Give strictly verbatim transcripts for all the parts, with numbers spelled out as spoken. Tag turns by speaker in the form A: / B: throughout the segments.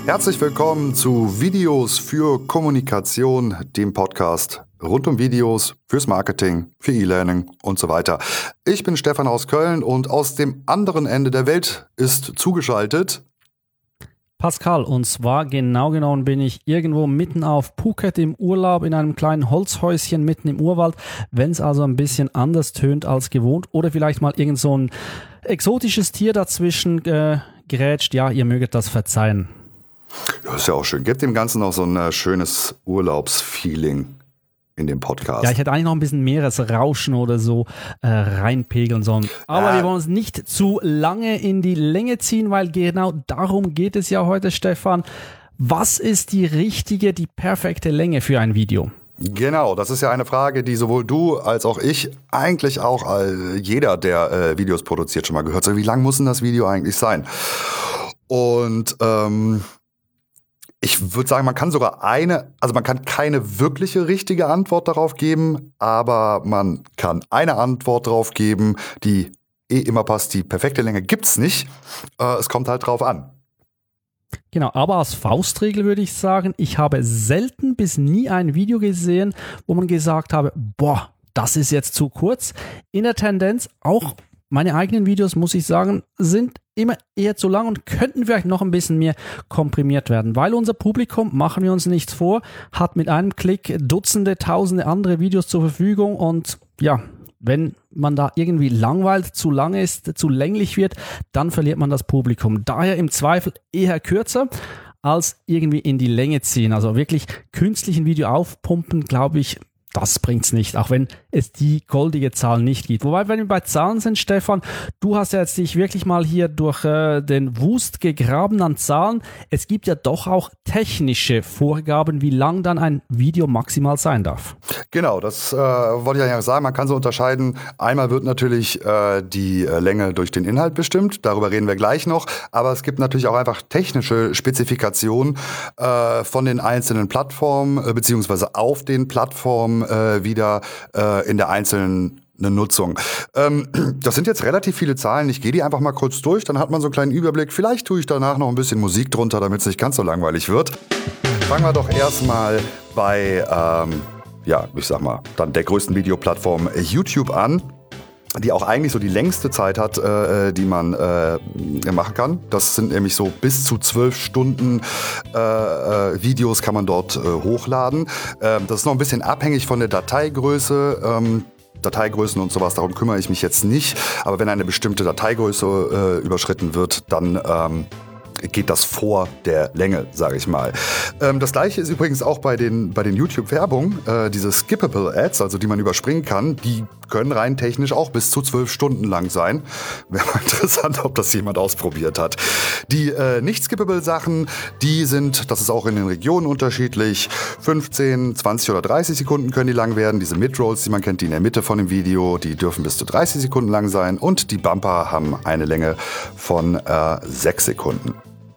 A: Herzlich willkommen zu Videos für Kommunikation, dem Podcast rund um Videos fürs Marketing, für E-Learning und so weiter. Ich bin Stefan aus Köln und aus dem anderen Ende der Welt ist zugeschaltet
B: Pascal, und zwar genau genommen bin ich irgendwo mitten auf Phuket im Urlaub in einem kleinen Holzhäuschen mitten im Urwald. Wenn es also ein bisschen anders tönt als gewohnt oder vielleicht mal irgend so ein exotisches Tier dazwischen äh, gerätscht, ja, ihr möget das verzeihen.
A: Ja, ist ja auch schön. Gibt dem Ganzen noch so ein äh, schönes Urlaubsfeeling in dem Podcast.
B: Ja, ich hätte eigentlich noch ein bisschen Meeresrauschen oder so äh, reinpegeln sollen. Aber ja. Wir wollen uns nicht zu lange in die Länge ziehen, weil genau darum geht es ja heute, Stefan. Was ist die richtige, die perfekte Länge für ein Video?
A: Genau, das ist ja eine Frage, die sowohl du als auch ich, eigentlich auch äh, jeder, der äh, Videos produziert, schon mal gehört hat. Wie lang muss denn das Video eigentlich sein? Und ähm, ich würde sagen, man kann sogar eine, also man kann keine wirkliche richtige Antwort darauf geben, aber man kann eine Antwort darauf geben, die eh immer passt. Die perfekte Länge gibt's nicht. Äh, es kommt halt drauf an.
B: Genau, aber als Faustregel würde ich sagen, ich habe selten bis nie ein Video gesehen, wo man gesagt habe, boah, das ist jetzt zu kurz. In der Tendenz auch meine eigenen Videos, muss ich sagen, sind immer eher zu lang und könnten vielleicht noch ein bisschen mehr komprimiert werden, weil unser Publikum, machen wir uns nichts vor, hat mit einem Klick Dutzende, Tausende andere Videos zur Verfügung und ja, wenn man da irgendwie langweilt, zu lang ist, zu länglich wird, dann verliert man das Publikum. Daher im Zweifel eher kürzer als irgendwie in die Länge ziehen. Also wirklich künstlich ein Video aufpumpen, glaube ich, das bringt's nicht, auch wenn es die goldige Zahl nicht gibt. Wobei, wenn wir bei Zahlen sind, Stefan, du hast ja jetzt dich wirklich mal hier durch äh, den Wust gegraben an Zahlen. Es gibt ja doch auch technische Vorgaben, wie lang dann ein Video maximal sein darf.
A: Genau, das äh, wollte ich ja sagen. Man kann so unterscheiden. Einmal wird natürlich äh, die äh, Länge durch den Inhalt bestimmt. Darüber reden wir gleich noch. Aber es gibt natürlich auch einfach technische Spezifikationen äh, von den einzelnen Plattformen äh, beziehungsweise auf den Plattformen äh, wieder äh, in der einzelnen eine Nutzung. Ähm, das sind jetzt relativ viele Zahlen. Ich gehe die einfach mal kurz durch, dann hat man so einen kleinen Überblick. Vielleicht tue ich danach noch ein bisschen Musik drunter, damit es nicht ganz so langweilig wird. Fangen wir doch erstmal bei, ähm, ja, ich sag mal, dann der größten Videoplattform YouTube an, die auch eigentlich so die längste Zeit hat, äh, die man äh, machen kann. Das sind nämlich so bis zu zwölf Stunden äh, äh, Videos kann man dort äh, hochladen. Ähm, das ist noch ein bisschen abhängig von der Dateigröße. Ähm, Dateigrößen und sowas, darum kümmere ich mich jetzt nicht. Aber wenn eine bestimmte Dateigröße äh, überschritten wird, dann ähm, geht das vor der Länge, sage ich mal. Ähm, das gleiche ist übrigens auch bei den, bei den YouTube-Werbungen. Äh, diese Skippable Ads, also die man überspringen kann, die können rein technisch auch bis zu zwölf Stunden lang sein. Wäre mal interessant, ob das jemand ausprobiert hat. Die äh, nicht skippable Sachen, die sind, das ist auch in den Regionen unterschiedlich, fünfzehn, zwanzig oder dreißig Sekunden können die lang werden. Diese Mid-Rolls, die man kennt, die in der Mitte von dem Video, die dürfen bis zu dreißig Sekunden lang sein. Und die Bumper haben eine Länge von äh, sechs Sekunden.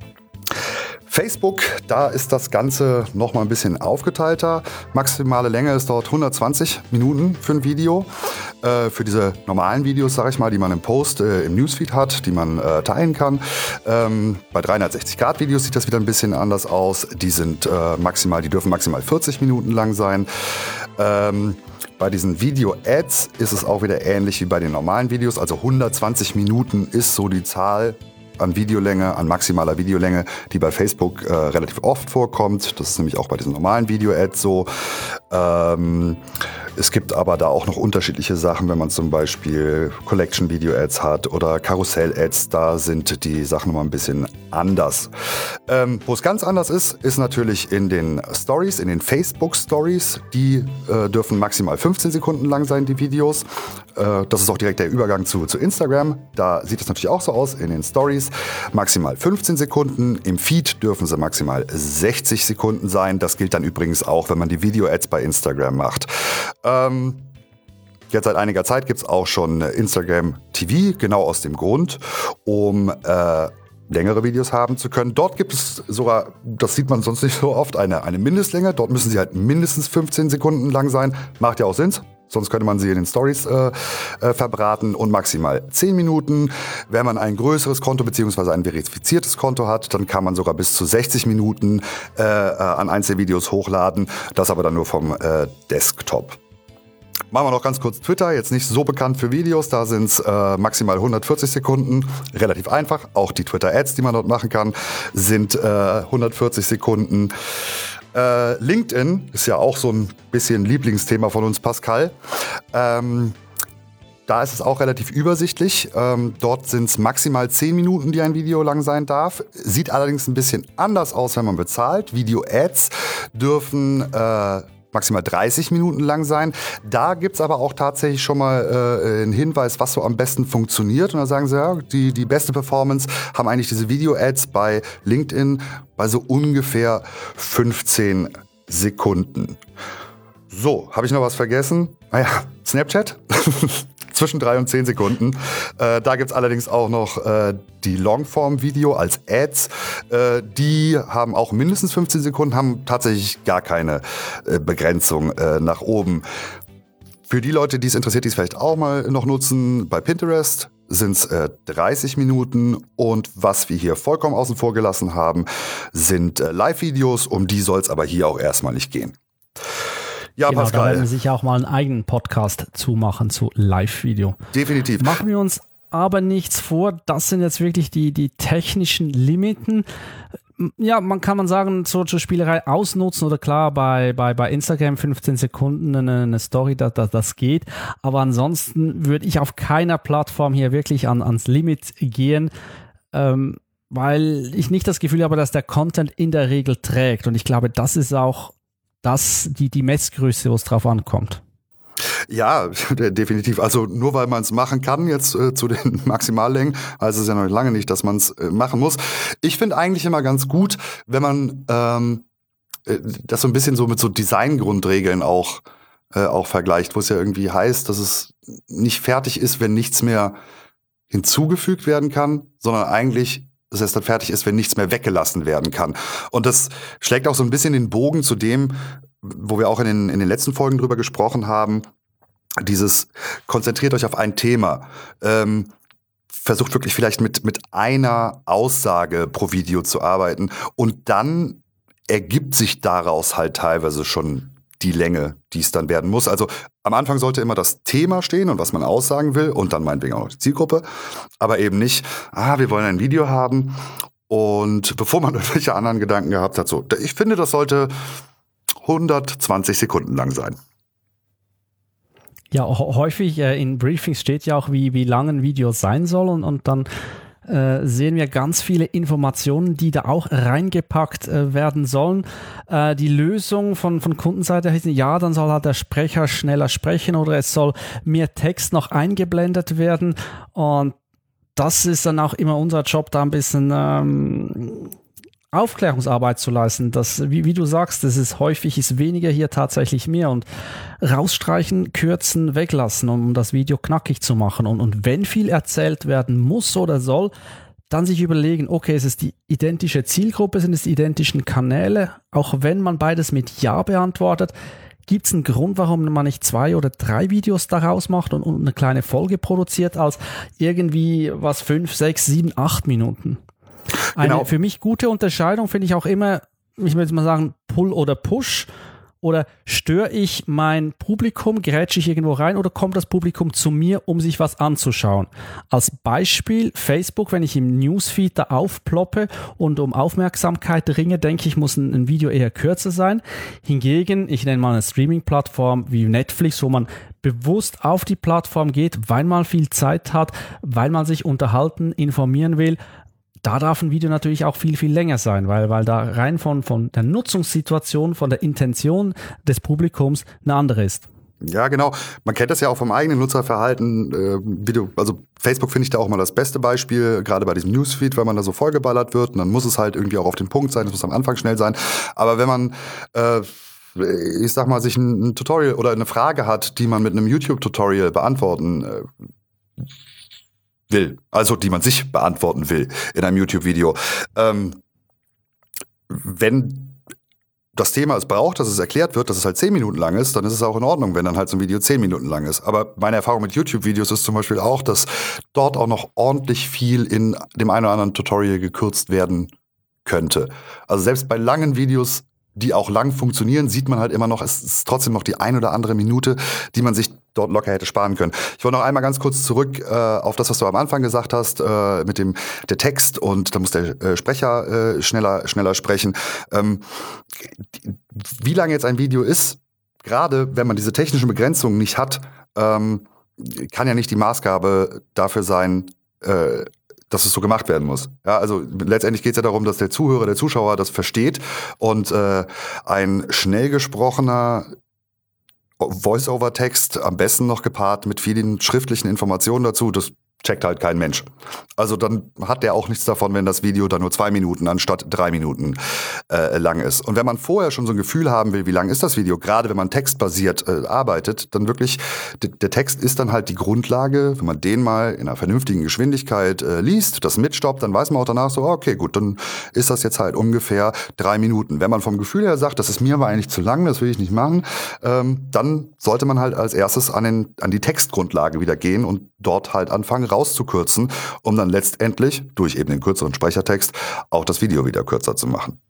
A: Facebook, da ist das Ganze noch mal ein bisschen aufgeteilter. Maximale Länge ist dort hundertzwanzig Minuten für ein Video. Äh, für diese normalen Videos, sage ich mal, die man im Post, äh, im Newsfeed hat, die man äh, teilen kann. Ähm, bei dreihundertsechzig Grad Videos sieht das wieder ein bisschen anders aus. Die sind äh, maximal, die dürfen maximal vierzig Minuten lang sein. Ähm, Bei diesen Video-Ads ist es auch wieder ähnlich wie bei den normalen Videos. Also hundertzwanzig Minuten ist so die Zahl an Videolänge, an maximaler Videolänge, die bei Facebook äh, relativ oft vorkommt. Das ist nämlich auch bei diesen normalen Video-Ads so. Ähm, es gibt aber da auch noch unterschiedliche Sachen, wenn man zum Beispiel Collection-Video-Ads hat oder Karussell-Ads, da sind die Sachen nochmal ein bisschen anders. Ähm, wo es ganz anders ist, ist natürlich in den Stories, in den Facebook-Stories. Die äh, dürfen maximal fünfzehn Sekunden lang sein, die Videos. Äh, das ist auch direkt der Übergang zu, zu Instagram. Da sieht es natürlich auch so aus, in den Stories maximal fünfzehn Sekunden. Im Feed dürfen sie maximal sechzig Sekunden sein. Das gilt dann übrigens auch, wenn man die Video-Ads bei Instagram macht. Ähm, jetzt seit einiger Zeit gibt es auch schon Instagram T V, genau aus dem Grund, um äh, längere Videos haben zu können. Dort gibt es sogar, das sieht man sonst nicht so oft, eine, eine Mindestlänge. Dort müssen sie halt mindestens fünfzehn Sekunden lang sein. Macht ja auch Sinn. sonst könnte man sie in den Stories äh, äh, verbraten, und maximal zehn Minuten. Wenn man ein größeres Konto bzw. ein verifiziertes Konto hat, dann kann man sogar bis zu sechzig Minuten äh, äh, an Einzelvideos hochladen, das aber dann nur vom äh, Desktop. Machen wir noch ganz kurz Twitter, jetzt nicht so bekannt für Videos, da sind es äh, maximal hundertvierzig Sekunden, relativ einfach. Auch die Twitter-Ads, die man dort machen kann, sind äh, hundertvierzig Sekunden. Äh, LinkedIn ist ja auch so ein bisschen Lieblingsthema von uns, Pascal. Ähm, da ist es auch relativ übersichtlich. Ähm, dort sind es maximal zehn Minuten, die ein Video lang sein darf. Sieht allerdings ein bisschen anders aus, wenn man bezahlt. Video-Ads dürfen äh, maximal dreißig Minuten lang sein. Da gibt's aber auch tatsächlich schon mal äh, einen Hinweis, was so am besten funktioniert. Und da sagen sie, ja, die, die beste Performance haben eigentlich diese Video-Ads bei LinkedIn bei so ungefähr fünfzehn Sekunden. So, habe ich noch was vergessen? Ah ja, Snapchat. Zwischen drei und zehn Sekunden. Äh, da gibt's allerdings auch noch äh, die Longform-Video als Ads. Äh, die haben auch mindestens fünfzehn Sekunden, haben tatsächlich gar keine äh, Begrenzung äh, nach oben. Für die Leute, die es interessiert, die es vielleicht auch mal noch nutzen, bei Pinterest sind es äh, dreißig Minuten. Und was wir hier vollkommen außen vor gelassen haben, sind äh, Live-Videos. Um die soll es aber hier auch erstmal nicht gehen. Ja,
B: genau,
A: Pascal.
B: Da werden wir sicher auch mal einen eigenen Podcast zumachen zu Live-Video.
A: Definitiv.
B: Machen wir uns aber nichts vor. Das sind jetzt wirklich die, die technischen Limiten. Ja, man kann man sagen, so zur Spielerei ausnutzen oder klar, bei, bei, bei Instagram fünfzehn Sekunden eine, eine Story, das, das, das geht. Aber ansonsten würde ich auf keiner Plattform hier wirklich an, ans Limit gehen, ähm, weil ich nicht das Gefühl habe, dass der Content in der Regel trägt. Und ich glaube, das ist auch das die, die Messgröße, wo es drauf ankommt.
A: Ja, definitiv. Also nur weil man es machen kann jetzt äh, zu den Maximallängen, heißt es ja noch lange nicht, dass man es äh, machen muss. Ich finde eigentlich immer ganz gut, wenn man ähm, äh, das so ein bisschen so mit so Designgrundregeln auch, äh, auch vergleicht, wo es ja irgendwie heißt, dass es nicht fertig ist, wenn nichts mehr hinzugefügt werden kann, sondern eigentlich dass es dann fertig ist, wenn nichts mehr weggelassen werden kann. Und das schlägt auch so ein bisschen den Bogen zu dem, wo wir auch in den, in den letzten Folgen drüber gesprochen haben, dieses konzentriert euch auf ein Thema. Ähm, versucht wirklich vielleicht mit, mit einer Aussage pro Video zu arbeiten. Und dann ergibt sich daraus halt teilweise schon die Länge, die es dann werden muss. Also am Anfang sollte immer das Thema stehen und was man aussagen will und dann meinetwegen auch noch die Zielgruppe, aber eben nicht, ah, wir wollen ein Video haben und bevor man irgendwelche anderen Gedanken gehabt hat, so, ich finde, das sollte hundertzwanzig Sekunden lang sein.
B: Ja, häufig äh, in Briefings steht ja auch, wie, wie lang ein Video sein soll und, und dann Äh, sehen wir ganz viele Informationen, die da auch reingepackt äh, werden sollen. Äh, die Lösung von, von Kundenseite heißt, ja, dann soll halt der Sprecher schneller sprechen oder es soll mehr Text noch eingeblendet werden. Und das ist dann auch immer unser Job, da ein bisschen ähm, Aufklärungsarbeit zu leisten. Das, wie, wie du sagst, das ist häufig ist weniger hier tatsächlich mehr und rausstreichen, kürzen, weglassen, um das Video knackig zu machen. Und, und wenn viel erzählt werden muss oder soll, dann sich überlegen, okay, ist es die identische Zielgruppe, sind es die identischen Kanäle? Auch wenn man beides mit Ja beantwortet, gibt es einen Grund, warum man nicht zwei oder drei Videos daraus macht und, und eine kleine Folge produziert, als irgendwie was fünf, sechs, sieben, acht Minuten? Eine genau. Für mich gute Unterscheidung finde ich auch immer, ich würde mal sagen, Pull oder Push. Oder störe ich mein Publikum, grätsche ich irgendwo rein oder kommt das Publikum zu mir, um sich was anzuschauen? Als Beispiel Facebook, wenn ich im Newsfeed da aufploppe und um Aufmerksamkeit ringe, denke ich, muss ein, ein Video eher kürzer sein. Hingegen, ich nenne mal eine Streaming-Plattform wie Netflix, wo man bewusst auf die Plattform geht, weil man viel Zeit hat, weil man sich unterhalten, informieren will. Da darf ein Video natürlich auch viel, viel länger sein, weil, weil da rein von, von der Nutzungssituation, von der Intention des Publikums eine andere ist.
A: Ja, genau. Man kennt das ja auch vom eigenen Nutzerverhalten. Äh, Video, also Facebook finde ich da auch mal das beste Beispiel, gerade bei diesem Newsfeed, weil man da so vollgeballert wird und dann muss es halt irgendwie auch auf den Punkt sein, es muss am Anfang schnell sein. Aber wenn man, äh, ich sag mal, sich ein, ein Tutorial oder eine Frage hat, die man mit einem YouTube-Tutorial beantworten äh, will, also die man sich beantworten will in einem YouTube-Video. Ähm, wenn das Thema es braucht, dass es erklärt wird, dass es halt zehn Minuten lang ist, dann ist es auch in Ordnung, wenn dann halt so ein Video zehn Minuten lang ist. Aber meine Erfahrung mit YouTube-Videos ist zum Beispiel auch, dass dort auch noch ordentlich viel in dem einen oder anderen Tutorial gekürzt werden könnte. Also selbst bei langen Videos, die auch lang funktionieren, sieht man halt immer noch, es ist trotzdem noch die ein oder andere Minute, die man sich dort locker hätte sparen können. Ich wollte noch einmal ganz kurz zurück äh, auf das, was du am Anfang gesagt hast, äh, mit dem der Text und da muss der äh, Sprecher äh, schneller schneller sprechen. Ähm, wie lange jetzt ein Video ist, gerade wenn man diese technischen Begrenzungen nicht hat, ähm, kann ja nicht die Maßgabe dafür sein, äh, dass es so gemacht werden muss. Ja, also letztendlich geht es ja darum, dass der Zuhörer, der Zuschauer das versteht und äh, ein schnell gesprochener Voice-over-Text, am besten noch gepaart mit vielen schriftlichen Informationen dazu, das checkt halt kein Mensch. Also dann hat der auch nichts davon, wenn das Video dann nur zwei Minuten anstatt drei Minuten äh, lang ist. Und wenn man vorher schon so ein Gefühl haben will, wie lang ist das Video, gerade wenn man textbasiert äh, arbeitet, dann wirklich, d- der Text ist dann halt die Grundlage, wenn man den mal in einer vernünftigen Geschwindigkeit äh, liest, das mitstoppt, dann weiß man auch danach so, okay, gut, dann ist das jetzt halt ungefähr drei Minuten. Wenn man vom Gefühl her sagt, das ist mir aber eigentlich zu lang, das will ich nicht machen, ähm, dann sollte man halt als erstes an, den, an die Textgrundlage wieder gehen und dort halt anfangen rauszukürzen, um dann letztendlich durch eben den kürzeren Sprechertext auch das Video wieder kürzer zu machen.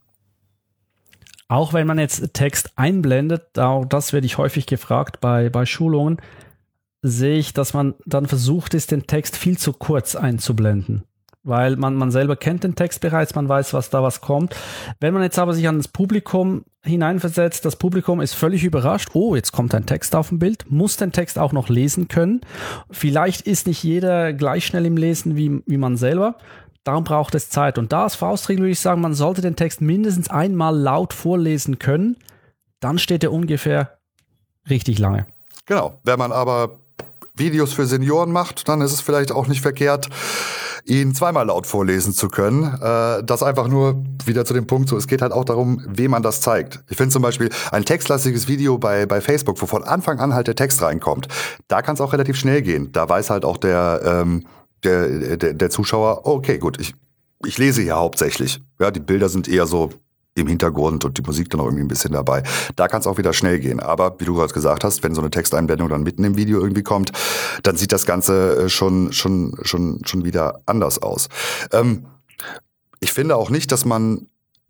B: Auch wenn man jetzt Text einblendet, auch das werde ich häufig gefragt bei, bei Schulungen, sehe ich, dass man dann versucht ist, den Text viel zu kurz einzublenden. Weil man, man selber kennt den Text bereits, man weiß, was da was kommt. Wenn man jetzt aber sich an das Publikum hineinversetzt, das Publikum ist völlig überrascht, oh, jetzt kommt ein Text auf dem Bild, muss den Text auch noch lesen können. Vielleicht ist nicht jeder gleich schnell im Lesen wie, wie man selber. Darum braucht es Zeit. Und da als Faustregel würde ich sagen, man sollte den Text mindestens einmal laut vorlesen können. Dann steht er ungefähr richtig lange.
A: Genau. Wenn man aber Videos für Senioren macht, dann ist es vielleicht auch nicht verkehrt, ihn zweimal laut vorlesen zu können. Äh, das einfach nur wieder zu dem Punkt, so es geht halt auch darum, wem man das zeigt. Ich finde zum Beispiel ein textlastiges Video bei, bei Facebook, wo von Anfang an halt der Text reinkommt, da kann es auch relativ schnell gehen. Da weiß halt auch der, ähm, der, der, der Zuschauer, okay, gut, ich, ich lese hier hauptsächlich. Ja, die Bilder sind eher so im Hintergrund und die Musik dann auch irgendwie ein bisschen dabei. Da kann es auch wieder schnell gehen. Aber wie du gerade gesagt hast, wenn so eine Texteinblendung dann mitten im Video irgendwie kommt, dann sieht das Ganze schon schon schon schon wieder anders aus. Ähm, ich finde auch nicht, dass man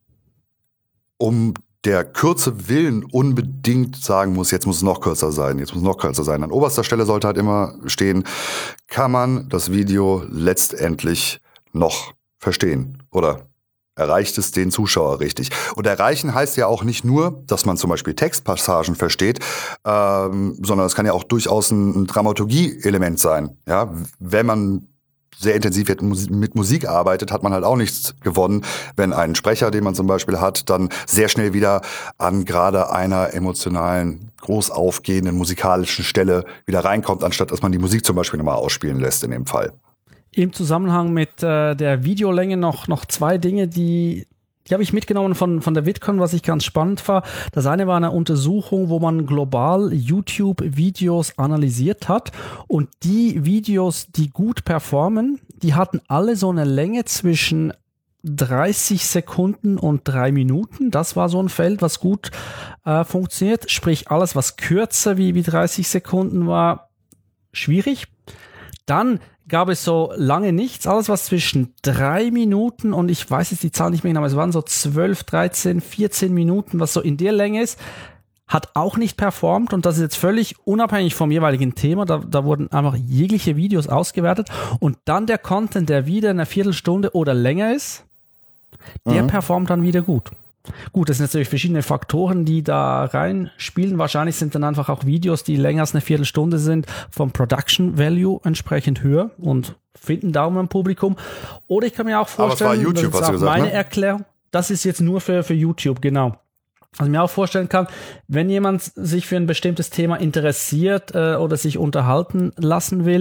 A: um der Kürze willen unbedingt sagen muss, jetzt muss es noch kürzer sein, jetzt muss es noch kürzer sein. An oberster Stelle sollte halt immer stehen, kann man das Video letztendlich noch verstehen oder erreicht es den Zuschauer richtig? Und erreichen heißt ja auch nicht nur, dass man zum Beispiel Textpassagen versteht, ähm, sondern es kann ja auch durchaus ein, ein Dramaturgie-Element sein. Ja, wenn man sehr intensiv mit Musik arbeitet, hat man halt auch nichts gewonnen, wenn ein Sprecher, den man zum Beispiel hat, dann sehr schnell wieder an gerade einer emotionalen, groß aufgehenden musikalischen Stelle wieder reinkommt, anstatt dass man die Musik zum Beispiel nochmal ausspielen lässt in dem Fall.
B: Im Zusammenhang mit äh, der Videolänge noch, noch zwei Dinge, die, die habe ich mitgenommen von, von der VidCon, was ich ganz spannend war. Das eine war eine Untersuchung, wo man global YouTube-Videos analysiert hat und die Videos, die gut performen, die hatten alle so eine Länge zwischen dreißig Sekunden und drei Minuten. Das war so ein Feld, was gut äh, funktioniert. Sprich, alles, was kürzer wie, wie dreißig Sekunden war, schwierig. Dann gab es so lange nichts, alles was zwischen drei Minuten und ich weiß jetzt die Zahl nicht mehr genau, aber es waren so zwölf, dreizehn, vierzehn Minuten, was so in der Länge ist, hat auch nicht performt und das ist jetzt völlig unabhängig vom jeweiligen Thema, da, da wurden einfach jegliche Videos ausgewertet und dann der Content, der wieder eine Viertelstunde oder länger ist, der mhm. performt dann wieder gut. Gut, das sind natürlich verschiedene Faktoren, die da reinspielen. Wahrscheinlich sind dann einfach auch Videos, die länger als eine Viertelstunde sind, vom Production Value entsprechend höher und finden Daumen im Publikum. Oder ich kann mir auch vorstellen,
A: Aber es war YouTube,
B: das ist
A: was
B: auch
A: du gesagt,
B: meine
A: ne?
B: Erklärung, das ist jetzt nur für, für YouTube, genau. Was ich mir auch vorstellen kann, wenn jemand sich für ein bestimmtes Thema interessiert äh, oder sich unterhalten lassen will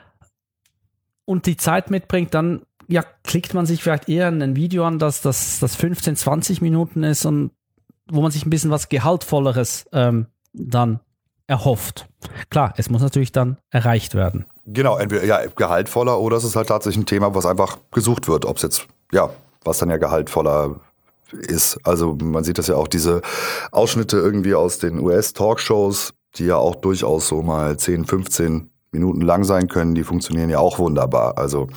B: und die Zeit mitbringt, dann ja, klickt man sich vielleicht eher ein Video an, dass das, das fünfzehn, zwanzig Minuten ist und wo man sich ein bisschen was Gehaltvolleres ähm, dann erhofft. Klar, es muss natürlich dann erreicht werden.
A: Genau, entweder ja, gehaltvoller oder es ist halt tatsächlich ein Thema, was einfach gesucht wird. Ob es jetzt, ja, was dann ja gehaltvoller ist. Also man sieht das ja auch, diese Ausschnitte irgendwie aus den U S-Talkshows, die ja auch durchaus so mal zehn, fünfzehn Minuten lang sein können, die funktionieren ja auch wunderbar. Also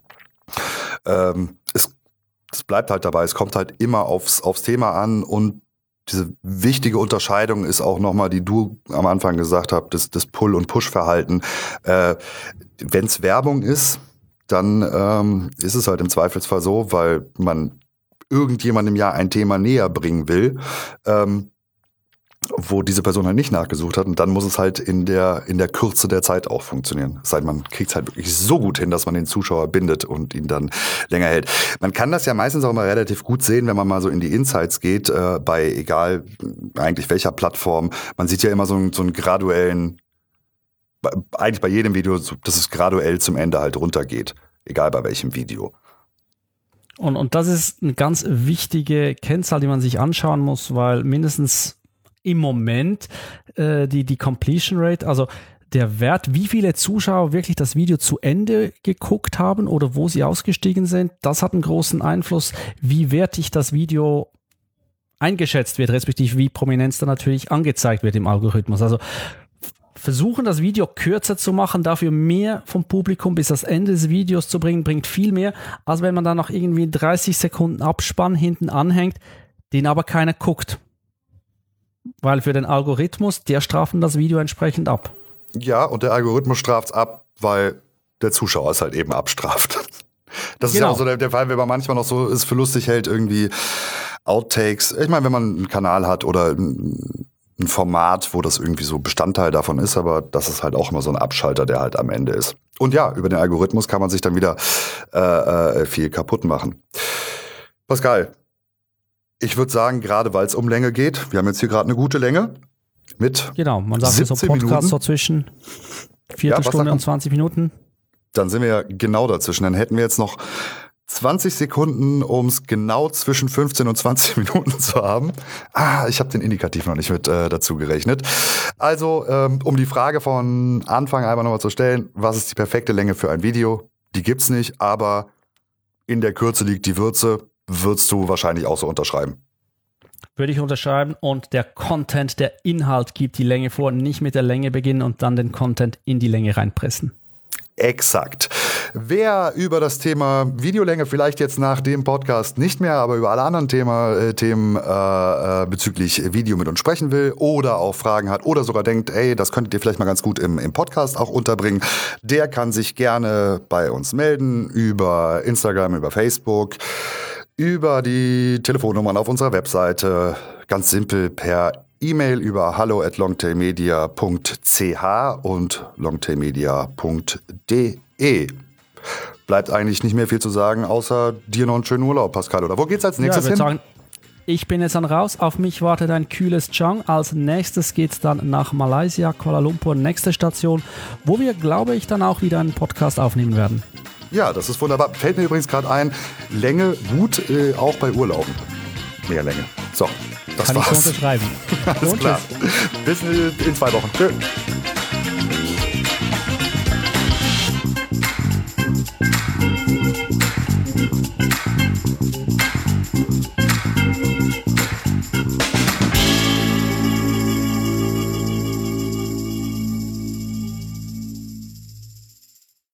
A: ähm, es, es bleibt halt dabei, es kommt halt immer aufs, aufs Thema an und diese wichtige Unterscheidung ist auch nochmal, die du am Anfang gesagt hast, das, das Pull- und Push-Verhalten. Äh, wenn es Werbung ist, dann ähm, ist es halt im Zweifelsfall so, weil man irgendjemandem ja ein Thema näher bringen will, ähm, wo diese Person halt nicht nachgesucht hat, und dann muss es halt in der in der Kürze der Zeit auch funktionieren. Es sei denn, man kriegt es halt wirklich so gut hin, dass man den Zuschauer bindet und ihn dann länger hält. Man kann das ja meistens auch mal relativ gut sehen, wenn man mal so in die Insights geht, äh, bei egal eigentlich welcher Plattform. Man sieht ja immer so einen, so einen graduellen, eigentlich bei jedem Video, dass es graduell zum Ende halt runtergeht, egal bei welchem Video.
B: Und, und das ist eine ganz wichtige Kennzahl, die man sich anschauen muss, weil mindestens im Moment äh, die, die Completion Rate, also der Wert, wie viele Zuschauer wirklich das Video zu Ende geguckt haben oder wo sie ausgestiegen sind, das hat einen großen Einfluss, wie wertig das Video eingeschätzt wird, respektive wie Prominenz dann natürlich angezeigt wird im Algorithmus. Also versuchen, das Video kürzer zu machen, dafür mehr vom Publikum bis das Ende des Videos zu bringen, bringt viel mehr, als wenn man da noch irgendwie dreißig Sekunden Abspann hinten anhängt, den aber keiner guckt. Weil für den Algorithmus, der strafen das Video entsprechend ab.
A: Ja, und der Algorithmus straft es ab, weil der Zuschauer es halt eben abstraft. Das genau. Ist ja auch so der, der Fall, wenn man manchmal noch so es für lustig hält, irgendwie Outtakes. Ich meine, wenn man einen Kanal hat oder ein, ein Format, wo das irgendwie so Bestandteil davon ist, aber das ist halt auch immer so ein Abschalter, der halt am Ende ist. Und ja, über den Algorithmus kann man sich dann wieder äh, äh, viel kaputt machen. Pascal, ich würde sagen, gerade weil es um Länge geht, wir haben jetzt hier gerade eine gute Länge mit
B: Genau, man sagt so Podcast so zwischen Viertelstunde ja, und zwanzig Minuten.
A: Dann sind wir ja genau dazwischen. Dann hätten wir jetzt noch zwanzig Sekunden, um es genau zwischen fünfzehn und zwanzig Minuten zu haben. Ah, ich habe den Indikativ noch nicht mit äh, dazu gerechnet. Also, ähm, um die Frage von Anfang einmal nochmal zu stellen, was ist die perfekte Länge für ein Video? Die gibt's nicht, aber in der Kürze liegt die Würze. Würdest du wahrscheinlich auch so unterschreiben?
B: Würde ich unterschreiben, und der Content, der Inhalt gibt die Länge vor, nicht mit der Länge beginnen und dann den Content in die Länge reinpressen.
A: Exakt. Wer über das Thema Videolänge vielleicht jetzt nach dem Podcast nicht mehr, aber über alle anderen Thema, äh, Themen äh, bezüglich Video mit uns sprechen will oder auch Fragen hat oder sogar denkt, ey, das könntet ihr vielleicht mal ganz gut im, im Podcast auch unterbringen, der kann sich gerne bei uns melden über Instagram, über Facebook, über die Telefonnummern auf unserer Webseite, ganz simpel per E-Mail über hallo at longtailmedia punkt c h und longtailmedia punkt d e. Bleibt eigentlich nicht mehr viel zu sagen, außer dir noch einen schönen Urlaub, Pascal. Oder wo geht's als nächstes
B: ja,
A: hin?
B: Sagen, ich bin jetzt dann raus. Auf mich wartet ein kühles Chang. Als nächstes geht's dann nach Malaysia, Kuala Lumpur, nächste Station, wo wir, glaube ich, dann auch wieder einen Podcast aufnehmen werden.
A: Ja, das ist wunderbar. Fällt mir übrigens gerade ein, Länge gut, äh, auch bei Urlauben. Mehr Länge. So, das
B: Kann
A: war's.
B: Kann ich so unterschreiben.
A: Alles klar. Bis in zwei Wochen. Tschö.